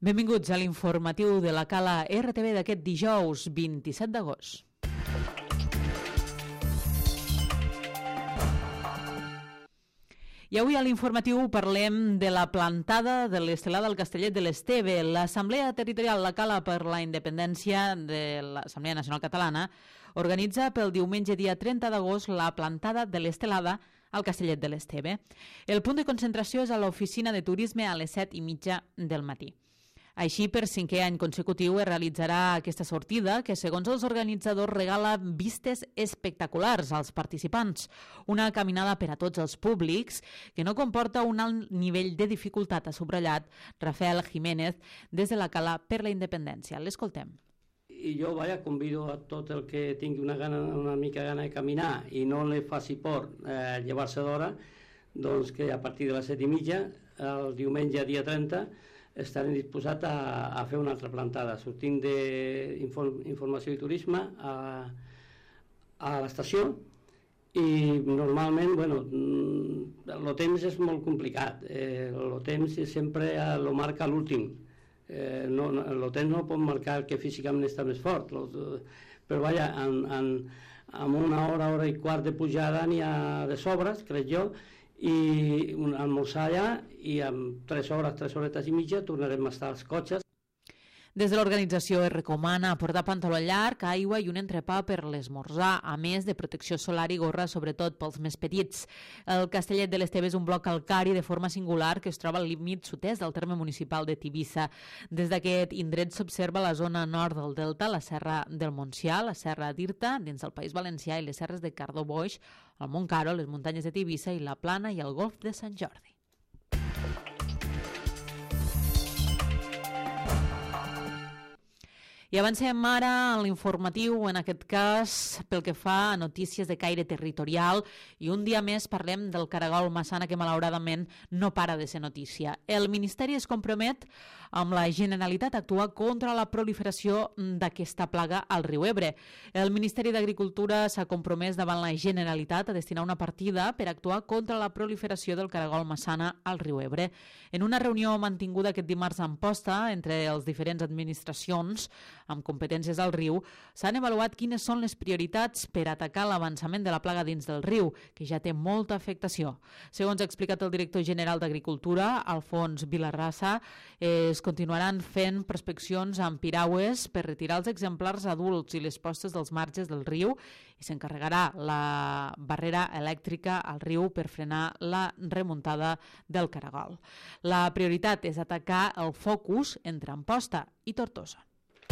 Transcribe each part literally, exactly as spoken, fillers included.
Benvinguts a l'informatiu de la Cala R T V d'aquest dijous vint-i-set d'agost. I avui a l'informatiu parlem de la plantada de l'estelada al Castellet de l'Esteve. L'Assemblea Territorial La Cala per la Independència de l'Assemblea Nacional Catalana organitza pel diumenge dia trenta d'agost la plantada de l'estelada al Castellet de l'Esteve. El punt de concentració és a l'oficina de turisme a les set i mitja del matí. Així, per cinquè any consecutiu, es realitzarà aquesta sortida que, segons els organitzadors, regala vistes espectaculars als participants. Una caminada per a tots els públics que no comporta un alt nivell de dificultat, ha subratllat Rafael Jiménez des de la Cala per la Independència. L'escoltem. I jo, vaja, convido a tot el que tingui una, gana, una mica gana de caminar i no li faci por eh, llevar-se d'hora, doncs que a partir de les set i mitja, el diumenge dia trenta, estarem disposats a, a fer una altra plantada, sortint d'informació i turisme a, a l'estació, i normalment, bueno, el temps és molt complicat, eh, el temps sempre lo marca l'últim, eh, no, el temps no pot marcar el que físicament està més fort, lo, però vaja, en, en, en una hora, hora i quart de pujada n'hi ha de sobres, crec jo, i un almorzar allà i en tres hores, tres horetes i mitja tornarem a estar als cotxes. Des de l'organització es recomana portar pantaló llarg, aigua i un entrepà per l'esmorzar, a més de protecció solar i gorra, sobretot pels més petits. El Castellet de l'Esteve és un bloc calcari de forma singular que es troba al límit sud-est del terme municipal de Tivissa. Des d'aquest indret s'observa la zona nord del delta, la serra del Montsià, la serra d'Irta, dins del País Valencià, i les serres de Cardó Boix, el Montcaro, les muntanyes de Tivissa i la Plana i el golf de Sant Jordi. I avancem ara en l'informatiu, en aquest cas pel que fa a notícies de caire territorial, i un dia més parlem del caragol Massana, que malauradament no para de ser notícia. El Ministeri es compromet amb la Generalitat a actuar contra la proliferació d'aquesta plaga al riu Ebre. El Ministeri d'Agricultura s'ha compromès davant la Generalitat a destinar una partida per actuar contra la proliferació del caragol Massana al riu Ebre. En una reunió mantinguda aquest dimarts a Amposta entre les diferents administracions amb competències al riu, s'han avaluat quines són les prioritats per atacar l'avançament de la plaga dins del riu, que ja té molta afectació. Segons ha explicat el director general d'Agricultura, Alfons Vilarrasa, es continuaran fent prospeccions amb piragües per retirar els exemplars adults i les postes dels marges del riu i s'encarregarà la barrera elèctrica al riu per frenar la remuntada del caragol. La prioritat és atacar el focus entre Amposta i Tortosa.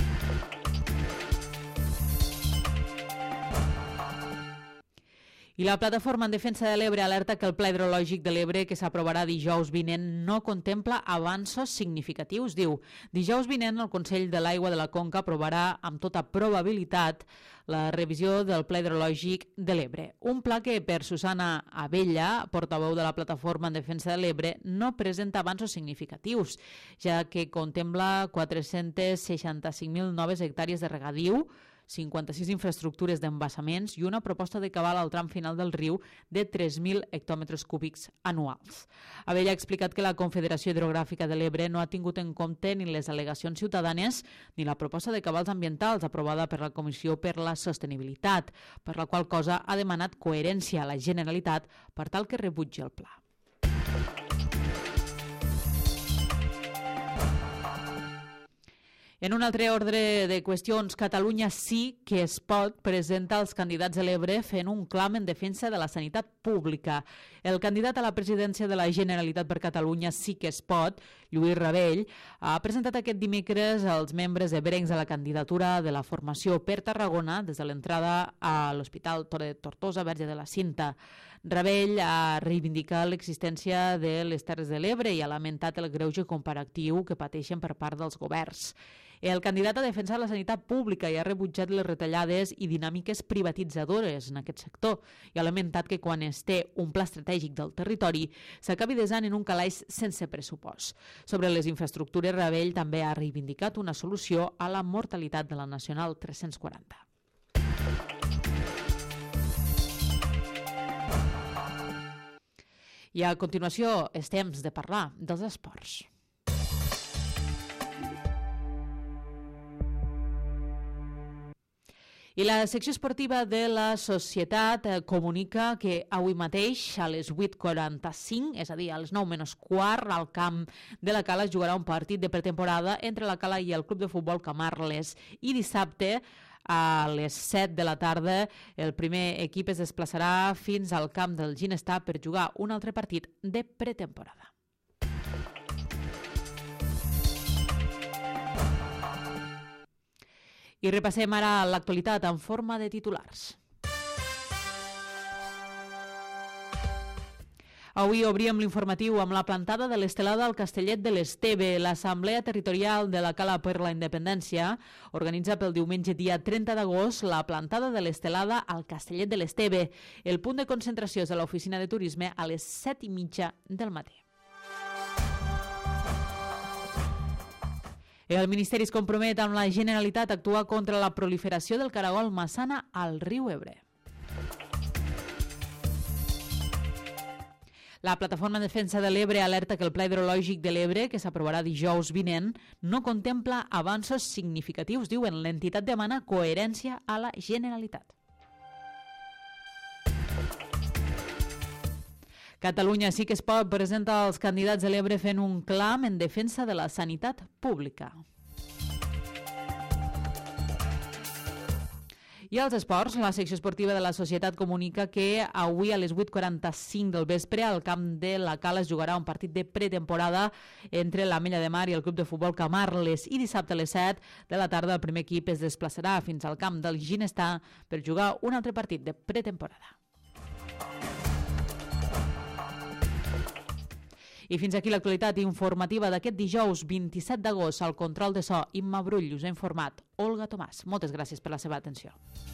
I la plataforma en defensa de l'Ebre alerta que el Pla Hidrològic de l'Ebre, que s'aprovarà dijous vinent, no contempla avanços significatius. Diu, dijous vinent el Consell de l'Aigua de la Conca aprovarà amb tota probabilitat la revisió del Pla Hidrològic de l'Ebre. Un pla que, per Susana Abella, portaveu de la plataforma en defensa de l'Ebre, no presenta avanços significatius, ja que contempla quatre-cents seixanta-cinc mil noves hectàrees de regadiu, cinquanta-sis infraestructures d'embassaments i una proposta de cabal al tram final del riu de tres mil hectòmetres cúbics anuals. Abella ha explicat que la Confederació Hidrogràfica de l'Ebre no ha tingut en compte ni les al·legacions ciutadanes ni la proposta de cabals ambientals aprovada per la Comissió per la Sostenibilitat, per la qual cosa ha demanat coherència a la Generalitat per tal que rebutgi el pla. En un altre ordre de qüestions, Catalunya Sí que es pot presenta els candidats de l'Ebre fent un clam en defensa de la sanitat pública. El candidat a la presidència de la Generalitat per Catalunya Sí que es pot, Lluís Rabell, ha presentat aquest dimecres als membres ebrencs a la candidatura de la formació per Tarragona des de l'entrada a l'Hospital de Tortosa Verge de la Cinta. Rabell ha reivindicat l'existència de les Terres de l'Ebre i ha lamentat el greuge comparatiu que pateixen per part dels governs. El candidat ha defensat la sanitat pública i ha rebutjat les retallades i dinàmiques privatitzadores en aquest sector i ha lamentat que quan es té un pla estratègic del territori s'acabi desant en un calaix sense pressupost. Sobre les infraestructures, Rabell també ha reivindicat una solució a la mortalitat de la Nacional tres-cents quaranta. I a continuació és temps de parlar dels esports. I la secció esportiva de la Societat eh, comunica que avui mateix a les vuit quaranta-cinc, és a dir, a les nou menys quart, al camp de la Cala es jugarà un partit de pretemporada entre la Cala i el Club de Futbol Camarles. I dissabte, a les set de la tarda, el primer equip es desplaçarà fins al camp del Ginestar per jugar un altre partit de pretemporada. I repassem ara l'actualitat en forma de titulars. Avui obríem l'informatiu amb la plantada de l'estelada al Castellet de l'Esteve. L'Assemblea Territorial de la Cala per la Independència organitza pel diumenge dia trenta d'agost la plantada de l'estelada al Castellet de l'Esteve. El punt de concentració és a l'oficina de turisme a les set i mitja del matí. El Ministeri es compromet amb la Generalitat a actuar contra la proliferació del caragol massana al riu Ebre. La Plataforma en Defensa de l'Ebre alerta que el Pla Hidrològic de l'Ebre, que s'aprovarà dijous vinent, no contempla avanços significatius. Diuen, l'entitat demana coherència a la Generalitat. Catalunya sí que es pot presentar als candidats de l'Ebre fent un clam en defensa de la sanitat pública. I als esports, la secció esportiva de la Societat comunica que avui a les vuit quaranta-cinc del vespre al camp de la Cala es jugarà un partit de pretemporada entre l'Ametlla de Mar i el Club de Futbol Camarles, i dissabte a les set de la tarda el primer equip es desplaçarà fins al camp del Ginestar per jugar un altre partit de pretemporada. I fins aquí l'actualitat informativa d'aquest dijous vint-i-set d'agost. Al control de so, Imma Brull, us ha informat Olga Tomàs. Moltes gràcies per la seva atenció.